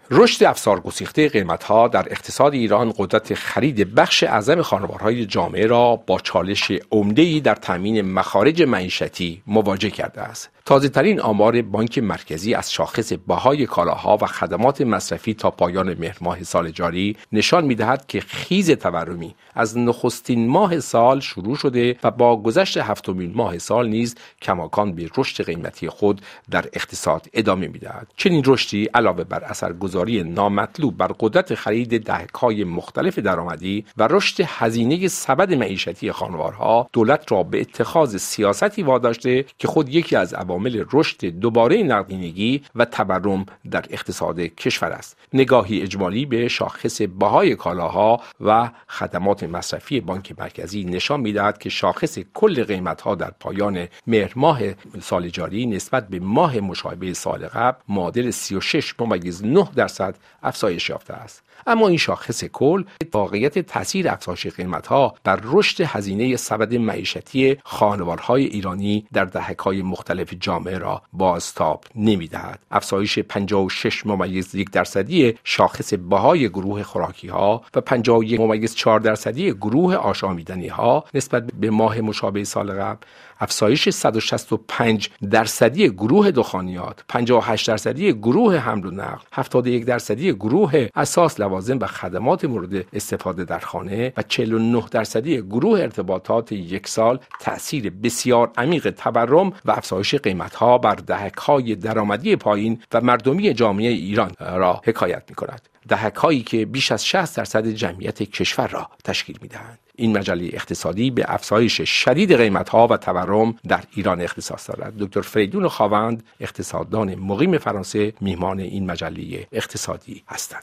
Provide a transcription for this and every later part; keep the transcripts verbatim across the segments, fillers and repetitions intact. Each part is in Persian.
رشد افسارگسیخته قیمت‌ها در اقتصاد ایران قدرت خرید بخش اعظم خانوارهای جامعه را با چالش عمده‌ای در تامین مخارج معیشتی مواجه کرده است. تازه‌ترین آمار بانک مرکزی از شاخص بهای کالاها و خدمات مصرفی تا پایان مهر ماه سال جاری نشان می‌دهد که خیز تورمی از نخستین ماه سال شروع شده و با گذشت هفتمین ماه سال نیز کماکان به رشد قیمتی خود در اقتصاد ادامه می‌دهد. چنین رشدی علاوه بر اثرگذاری نامطلوب بر قدرت خرید دهک‌های مختلف درآمدی و رشد هزینه سبد معیشتی خانوارها، دولت را به اتخاذ سیاستی واداشته که خود یکی از عوامل رشد دوباره نقدینگی و تورم در اقتصاد کشور است. نگاهی اجمالی به شاخص بهای کالاها و خدمات مصرفی بانک مرکزی نشان می‌دهد که شاخص کل قیمت‌ها در پایان مهر ماه سال جاری نسبت به ماه مشابه سال قبل معادل سی و شش ممیز نه درصد افزایش یافته است. اما این شاخص کل واقعیت تاثیر افزایش قیمت‌ها بر رشد هزینه سبد معیشتی خانوارهای ایرانی در دهک‌های مختلف جامعه را بازتاب نمی‌دهد. افزایش پنجاه و شش ممیز یک درصدی شاخص بهای گروه خوراکی‌ها و پنجاه و یک ممیز چهار درصدی گروه آشامیدنی‌ها نسبت به ماه مشابه سال قبل، افزایش صد و شصت و پنج درصدی گروه دخانیات، پنجاه و هشت درصدی گروه حمل و نقل، هفتاد و یک درصدی گروه اساس لوازم و خدمات مورد استفاده در خانه و چهل و نه درصدی گروه ارتباطات یک سال تأثیر بسیار عمیق تورم و افزایش قیمت‌ها بر دهک‌های درآمدی پایین و مردمی جامعه ایران را حکایت می‌کند. دهک‌هایی که بیش از شصت درصد جمعیت کشور را تشکیل می‌دهند. این مجله اقتصادی به افزایش شدید قیمت‌ها و تورم در ایران اختصاص دارد. دکتر فریدون خاوند، اقتصاددان مقیم فرانسه، میهمان این مجله اقتصادی هستند.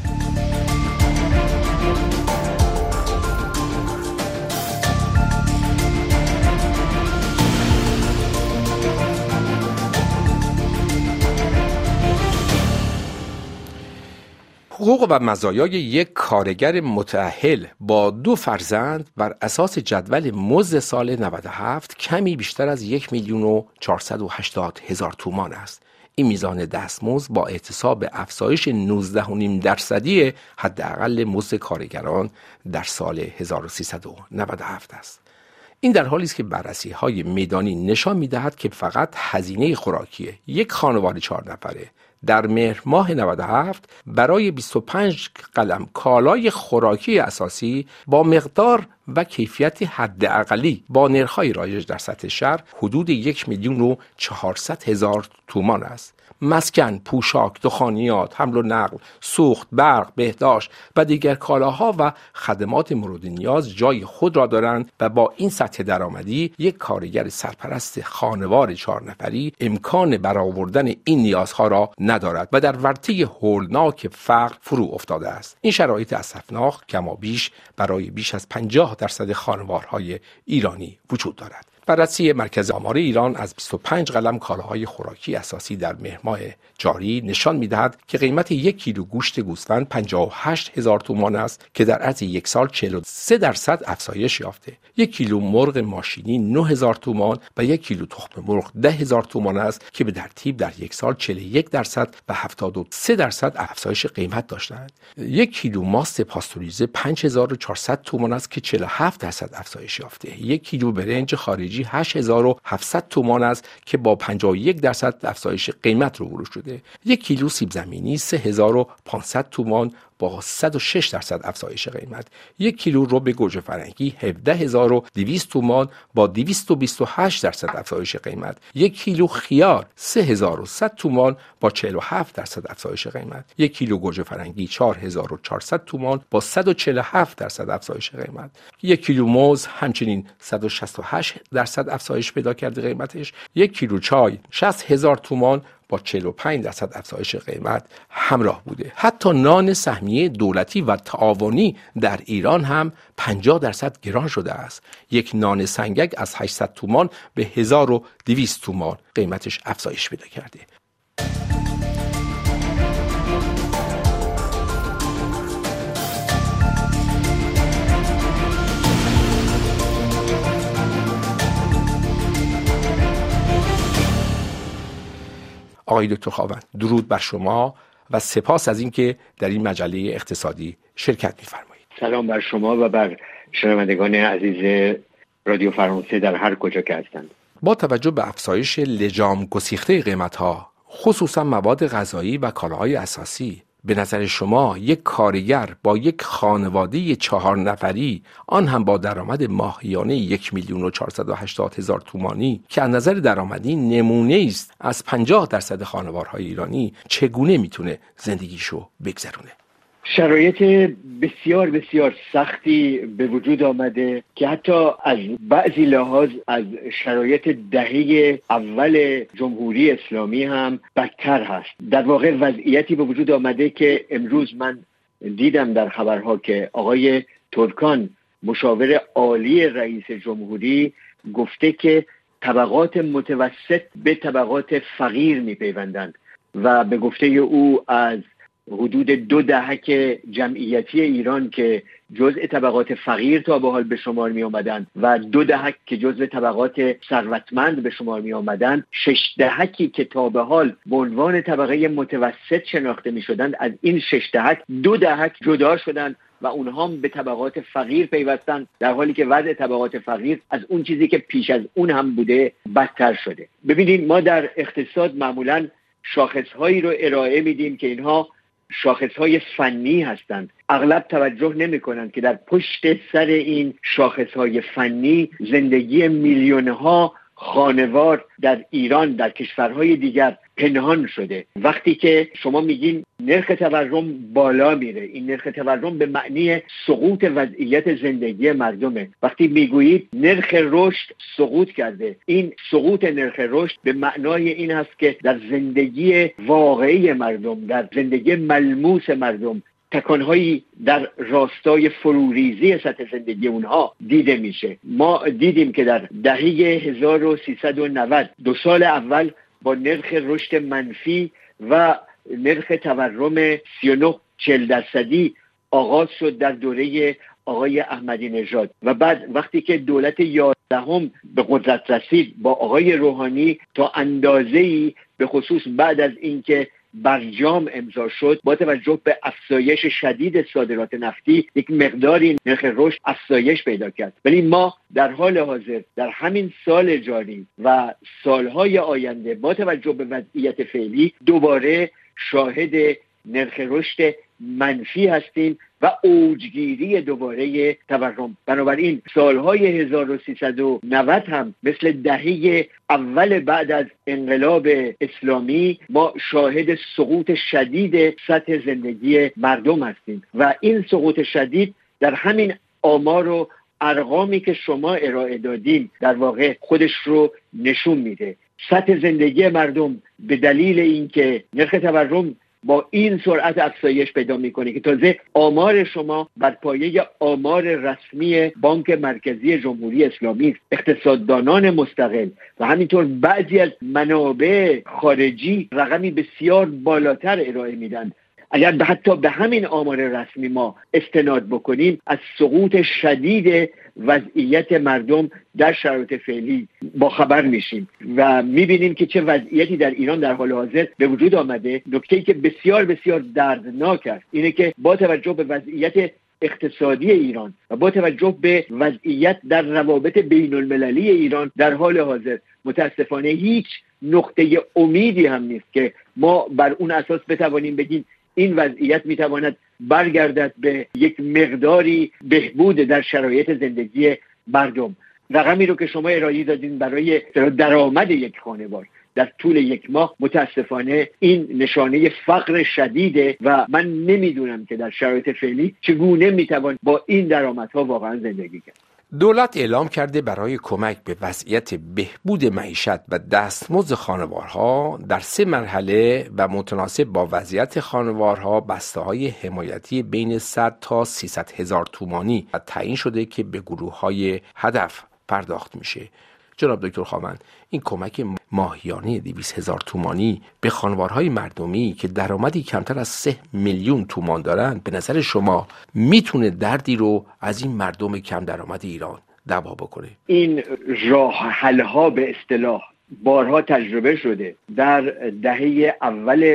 حقوق و مزایای یک کارگر متأهل با دو فرزند بر اساس جدول مزد سال نود و هفت کمی بیشتر از یک میلیون و چهارصد و هشتاد هزار تومان است. این میزان دستمزد با احتساب افزایش نوزده و نیم درصدی حداقل مزد کارگران در سال هزار و سیصد و نود و هفت است. این در حالی است که بررسی‌های میدانی نشان می‌دهد که فقط هزینه خوراکی یک خانواده چهار نفره در مهر ماه نود و هفت برای بیست و پنج قلم کالای خوراکی اساسی با مقدار و کیفیت حداقلی با نرخ‌های رایج در سطح شهر حدود یک میلیون و چهارصد هزار تومان است. مسکن، پوشاک، دخانیات، حمل و نقل، سوخت، برق، بهداشت و دیگر کالاها و خدمات مورد نیاز جای خود را دارند و با این سطح درآمدی یک کارگر سرپرست خانوار چهار نفری امکان برآوردن این نیازها را ندارد و در ورطه هولناک فقر فرو افتاده است. این شرایط اسفناک کمابیش برای بیش از پنجاه درصد خانوارهای ایرانی وجود دارد. بررسی مرکز آمار ایران از بیست و پنج قلم کالاهای خوراکی اساسی در مهر ماه جاری نشان می‌دهد که قیمت یک کیلو گوشت گوسفند پنجاه و هشت هزار تومان است که در عرض یک سال چهل و سه درصد افزایش یافته. یک کیلو مرغ ماشینی نه هزار تومان و یک کیلو تخم مرغ ده هزار تومان است که به ترتیب در یک سال چهل و یک درصد و هفتاد و سه درصد افزایش قیمت داشتند. یک کیلو ماست پاستوریزه پنج هزار و چهارصد تومان است که چهل و هفت درصد افزایش یافته. یک کیلو برنج خارجی هشت هزار و هفتصد تومان است که با پنجاه و یک درصد افزایش قیمت رو ورود شده. یک کیلو سیب زمینی سه هزار و پانصد تومان با صد و شش درصد افزایش قیمت. یک کیلو رب گوجه فرنگی هفده هزار و دویست تومان با دویست و بیست و هشت درصد افزایش قیمت. یک کیلو خیار سه هزار و صد تومان با چهل و هفت درصد افزایش قیمت. یک کیلو گوجه فرنگی چهار هزار و چهارصد تومان با صد و چهل و هفت درصد افزایش قیمت. یک کیلو موز همچنین صد و شصت و هشت درصد افزایش پیدا کرده قیمتش. یک کیلو چای شصت هزار تومان با چهل و پنج درصد افزایش قیمت همراه بوده. حتی نان سهمیه دولتی و تعاونی در ایران هم پنجاه درصد گران شده است. یک نان سنگک از هشتصد تومان به هزار و دویست تومان قیمتش افزایش پیدا کرده. آقای دکتر خاوند، درود بر شما و سپاس از اینکه در این مجله اقتصادی شرکت می‌فرمایید. سلام بر شما و بر شنوندگان عزیز رادیو فرانسه در هر کجا که هستند. با توجه به افزایش لجام گسیخته قیمت‌ها، خصوصا مواد غذایی و کالاهای اساسی، به نظر شما یک کارگر با یک خانواده چهار نفری، آن هم با درآمد ماهیانه یک میلیون و چهارصد و هشتاد هزار تومانی که از نظر درآمدی نمونه است از پنجاه درصد خانوارهای ایرانی، چگونه میتونه زندگیشو بگذرونه؟ شرایط بسیار بسیار سختی به وجود آمده که حتی از بعضی لحاظ از شرایط دهه اول جمهوری اسلامی هم بدتر هست. در واقع وضعیتی به وجود آمده که امروز من دیدم در خبرها که آقای ترکان مشاور عالی رئیس جمهوری گفته که طبقات متوسط به طبقات فقیر میپیوندند و به گفته او از حدود دو دهک جمعیتی ایران که جزء طبقات فقیر تا به حال به شمار می آمدند و دو دهک که جزء طبقات ثروتمند به شمار می آمدند، شش دهکی که تا به حال به عنوان طبقه متوسط شناخته می شدند، از این شش دهک دو دهک جدا شدند و اونها هم به طبقات فقیر پیوستند، در حالی که وضع طبقات فقیر از اون چیزی که پیش از اون هم بوده بدتر شده. ببینید، ما در اقتصاد معمولاً شاخصهایی رو ارائه میدیم که اینها شاخصهای فنی هستند. اغلب توجه نمی کنند که در پشت سر این شاخصهای فنی زندگی میلیونها خانوار در ایران، در کشورهای دیگر پنهان شده. وقتی که شما میگین نرخ تورم بالا میره، این نرخ تورم به معنی سقوط وضعیت زندگی مردمه. وقتی میگویید نرخ رشد سقوط کرده، این سقوط نرخ رشد به معنای این هست که در زندگی واقعی مردم، در زندگی ملموس مردم، تکانهایی در راستای فروریزی سطح زندگی اونها دیده میشه. ما دیدیم که در دهه هزار و سیصد و نود، دو سال اول با نرخ رشد منفی و نرخ تورم سی و نه چهل درصدی آغاز شد در دوره آقای احمدی نژاد و بعد وقتی که دولت یازدهم به قدرت رسید با آقای روحانی، تا اندازه‌ای به خصوص بعد از اینکه برجام امضا شد، با توجه به افزایش شدید صادرات نفتی، یک مقداری نرخ رشد افزایش پیدا کرد. ولی ما در حال حاضر در همین سال جاری و سالهای آینده با توجه به وضعیت فعلی دوباره شاهد نرخ رشد منفی هستیم و اوجگیری دوباره تورم. بنابراین سالهای هزار و سیصد و نود هم مثل دهه اول بعد از انقلاب اسلامی ما شاهد سقوط شدید سطح زندگی مردم هستیم و این سقوط شدید در همین آمار و ارقامی که شما ارائه دادیم در واقع خودش رو نشون میده. سطح زندگی مردم به دلیل اینکه نرخ تورم با این سرعت افزایش پیدا میکنه که تازه آمار شما بر پایه آمار رسمی بانک مرکزی جمهوری اسلامی است، اقتصاددانان مستقل و همینطور بعضی از منابع خارجی رقمی بسیار بالاتر ارائه میدن. اگر حتی به همین آمار رسمی ما استناد بکنیم، از سقوط شدید وضعیت مردم در شرایط فعلی با خبر میشیم و میبینیم که چه وضعیتی در ایران در حال حاضر به وجود آمده. نکته‌ای که بسیار بسیار دردناک است اینه که با توجه به وضعیت اقتصادی ایران و با توجه به وضعیت در روابط بین المللی ایران در حال حاضر متاسفانه هیچ نقطه امیدی هم نیست که ما بر اون اساس بتوانیم بگیم این وضعیت میتواند برگردد به یک مقداری بهبود در شرایط زندگی مردم. رقمی رو که شما ارائه دادین برای درآمد یک خانوار در طول یک ماه، متاسفانه این نشانه فقر شدیده و من نمیدونم که در شرایط فعلی چگونه میتوان با این درآمدها واقعا زندگی کرد. دولت اعلام کرده برای کمک به وضعیت بهبود معیشت و دستمزد خانوارها در سه مرحله و متناسب با وضعیت خانوارها بسته‌های حمایتی بین صد تا سیصد هزار تومانی تعیین شده که به گروه‌های هدف پرداخت میشه. جناب دکتر خاوند، این کمک ماهیانه دویست هزار تومانی به خانوارهای مردمی که درآمدی کمتر از سه میلیون تومان دارند، به نظر شما میتونه دردی رو از این مردم کم درآمد ایران دوا بکنه؟ این راه حل‌ها به اصطلاح بارها تجربه شده. در دهه اول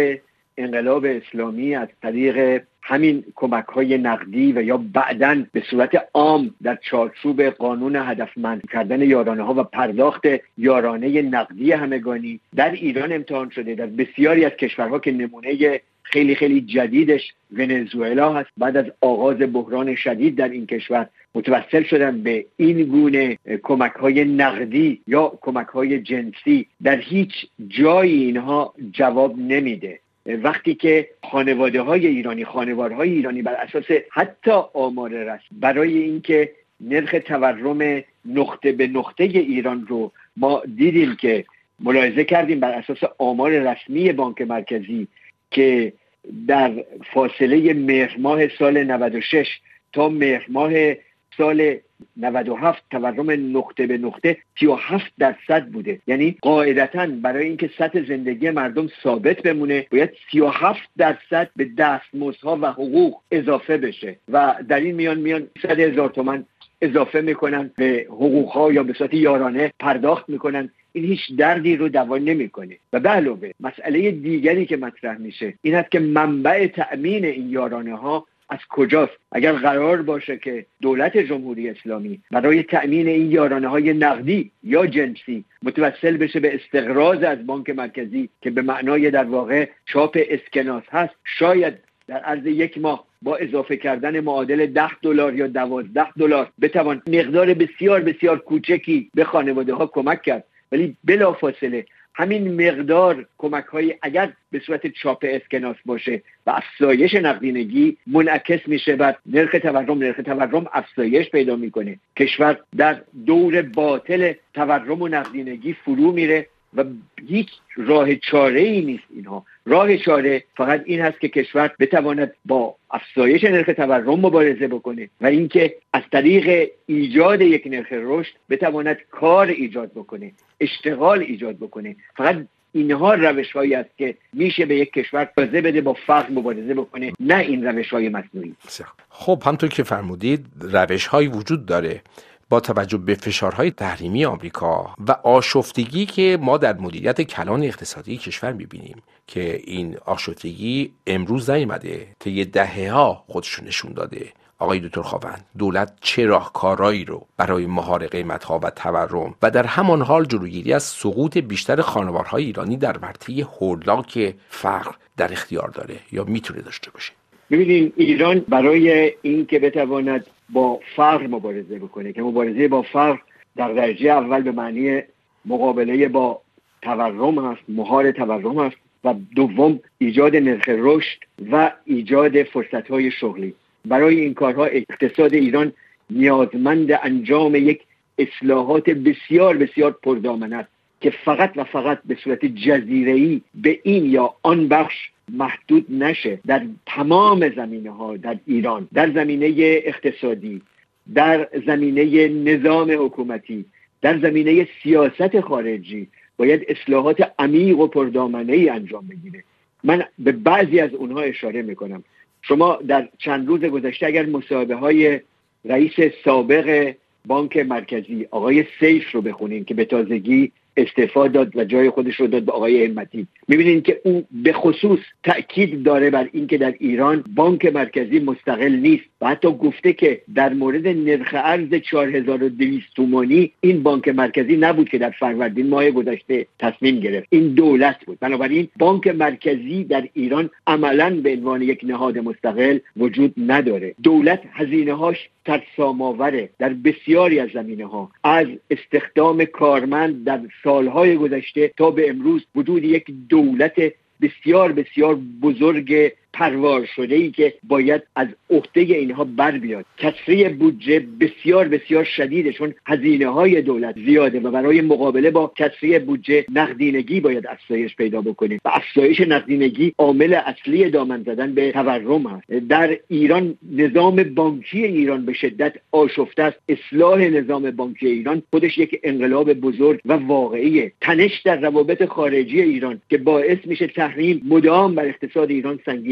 انقلاب اسلامی از طریق همین کمک‌های نقدی و یا بعداً به صورت عام در چارچوب قانون هدفمند کردن یارانه‌ها و پرداخت یارانه نقدی همگانی در ایران امتحان شده. در بسیاری از کشورها که نمونه خیلی خیلی جدیدش ونزوئلا هست، بعد از آغاز بحران شدید در این کشور متوسل شدن به این گونه کمک‌های نقدی یا کمک‌های جنسی. در هیچ جایی اینها جواب نمیده. وقتی که خانواده‌های ایرانی، خانوارهای ایرانی بر اساس حتی آمار رسمی برای اینکه نرخ تورم نقطه به نقطه ایران رو ما دیدیم که ملاحظه کردیم بر اساس آمار رسمی بانک مرکزی که در فاصله مهر ماه سال نود و شش تا مهر ماه سال نود و هفت تورم نقطه به نقطه سی و هفت درصد بوده. یعنی قاعدتاً برای اینکه سطح زندگی مردم ثابت بمونه باید سی و هفت درصد به دستمزدها و حقوق اضافه بشه و در این میان میان صد هزار تومان اضافه میکنن به حقوقها یا به صورت یارانه پرداخت میکنن. این هیچ دردی رو دوا نمیکنه. و به علاوه مسئله دیگری که مطرح میشه این است که منبع تأمین این یارانه ها از کجاست؟ اگر قرار باشه که دولت جمهوری اسلامی برای تأمین این یارانه های نقدی یا جنسی متوسل بشه به استقراض از بانک مرکزی که به معنای در واقع چاپ اسکناس هست، شاید در عرض یک ماه با اضافه کردن معادل ده دلار یا دوازده دلار بتوان مقدار بسیار بسیار کوچکی به خانواده ها کمک کرد. ولی بلافاصله همین مقدار کمک های اگر به صورت چاپ اسکناس باشه و افزایش نقدینگی منعکس میشه بر نرخ تورم، نرخ تورم افزایش پیدا میکنه، کشور در دور باطل تورم و نقدینگی فرو میره و هیچ راه چاره ای نیست. اینها راه چاره فقط این هست که کشور بتواند با افزایش نرخ تورم مبارزه بکنه و اینکه از طریق ایجاد یک نرخ رشد بتواند کار ایجاد بکنه، اشتغال ایجاد بکنه. فقط اینها روش‌هایی است که میشه به یک کشور مبارزه بده، با فقر مبارزه بکنه، نه این روش‌های مصنوعی. خب همونطور که فرمودید روش‌هایی وجود داره با توجه به فشارهای تحریمی آمریکا و آشفتگی که ما در مدیریت کلان اقتصادی کشور می‌بینیم که این آشفتگی امروز نیامده، طی دهه‌ها خودشون نشون داده. آقای دکتر خاوند، دولت چه راهکارهایی رو برای مهار قیمت‌ها و تورم و در همان حال جلوگیری از سقوط بیشتر خانوارهای ایرانی در ورطه هولاک فقر در اختیار داره یا میتونه داشته باشه؟ ببینید، ایران برای این که بتواند با فقر مبارزه بکنه، که مبارزه با فقر در درجه اول به معنی مقابله با تورم هست، مهار تورم هست، و دوم ایجاد نرخ رشد و ایجاد فرصت‌های شغلی. برای این کارها اقتصاد ایران نیازمند انجام یک اصلاحات بسیار بسیار پردامنه است که فقط و فقط به صورت جزیره‌ای به این یا آن بخش محدود نشه. در تمام زمینه‌ها در ایران، در زمینه اقتصادی، در زمینه نظام حکومتی، در زمینه سیاست خارجی باید اصلاحات عمیق و پردامنه‌ای انجام بگیره. من به بعضی از اونها اشاره میکنم. شما در چند روز گذشته اگر مصاحبه های رئیس سابق بانک مرکزی آقای سیف رو بخونین که به تازگی استعفا داد و جای خودش رو داد به آقای همتی، میبینین که اون به خصوص تأکید داره بر این که در ایران بانک مرکزی مستقل نیست و حتی گفته که در مورد نرخ ارز چهار هزار و دویست تومانی این بانک مرکزی نبود که در فروردین ماه گذشته تصمیم گرفت، این دولت بود. بنابراین بانک مرکزی در ایران عملاً به عنوان یک نهاد مستقل وجود نداره. دولت هزینه‌هاش سرسام‌آوره در بسیاری از زمینه‌ها، از استخدام کارمند در سالهای گذشته تا به امروز وجود یک دولت بسیار بسیار بزرگ پروار شده ای که باید از عهده اینها بر بیاد. کسری بودجه بسیار بسیار شدیده چون هزینه های دولت زیاده و برای مقابله با کسری بودجه نقدینگی باید افزایش پیدا بکنه و افزایش نقدینگی عامل اصلی دامن زدن به تورم هست. در ایران نظام بانکی ایران به شدت آشفته است. اصلاح نظام بانکی ایران خودش یک انقلاب بزرگ و واقعیه. تنش در روابط خارجی ایران که باعث میشه تحریم مدام بر اقتصاد ایران سنگینی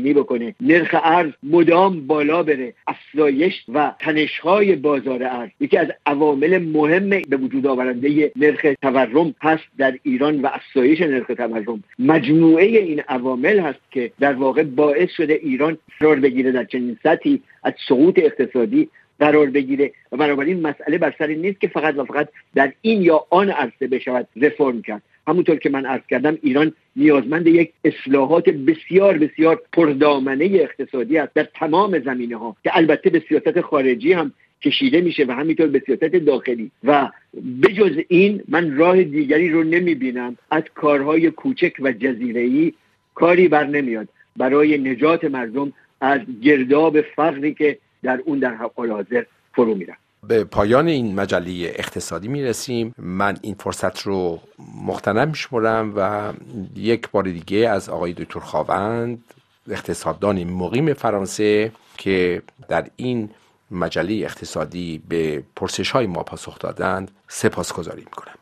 گرانی بکنه، نرخ ارز مدام بالا بره، افزایش و تنش‌های بازار ارز یکی از عوامل مهم به وجود آورنده نرخ تورم هست در ایران و افزایش نرخ تورم. مجموعه این عوامل هست که در واقع باعث شده ایران قرار بگیره در چنین سطحی از سقوط اقتصادی قرار بگیره و بنابراین مسئله بر سر این نیست که فقط و فقط در این یا آن عرصه بشود رفرم کرد. همونطور که من عرض کردم ایران نیازمند یک اصلاحات بسیار بسیار پردامنه اقتصادی است در تمام زمینه‌ها که البته به سیاست خارجی هم کشیده میشه و همینطور به سیاست داخلی. و بجز این من راه دیگری رو نمیبینم از کارهای کوچک و جزیره‌ای کاری بر نمیاد برای نجات مردم از گرداب فقری که در اون در حال حاضر فرو میرن. به پایان این مجله اقتصادی میرسیم. من این فرصت رو مغتنم میشمرم و یک بار دیگه از آقای دکتر خاوند، اقتصاددان مقیم فرانسه که در این مجله اقتصادی به پرسش‌های ما پاسخ دادند، سپاسگزاری میکنم.